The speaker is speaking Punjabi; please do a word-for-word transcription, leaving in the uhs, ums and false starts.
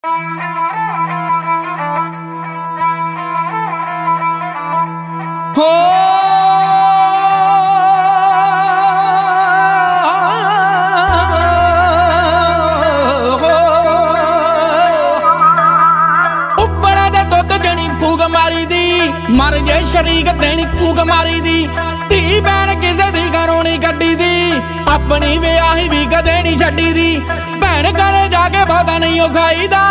ਹੋ ਉੱਪਰਾਂ ਦੇ ਦੁੱਧ ਜਣੀ ਫੂਕ ਮਾਰੀ ਦੀ ਮਰ ਜੇ ਸ਼ਰੀਕ ਦੇਣੀ ਫੂਕ ਮਾਰੀ ਦੀ ਧੀ ਭੈਣ ਕਿਸੇ ਦੀ ਘਰੋਂ ਨੀ ਕੱਢੀ ਦੀ ਆਪਣੀ ਵਿਆਹੀ ਵੀ ਕਦੇ ਨੀ ਛੱਡੀ ਦੀ ਭੈਣ ਘਰੇ ਜਾ ਕੇ ਬਹੁਤਾ ਨਹੀਂ ਉਹ ਖਾਈਦਾ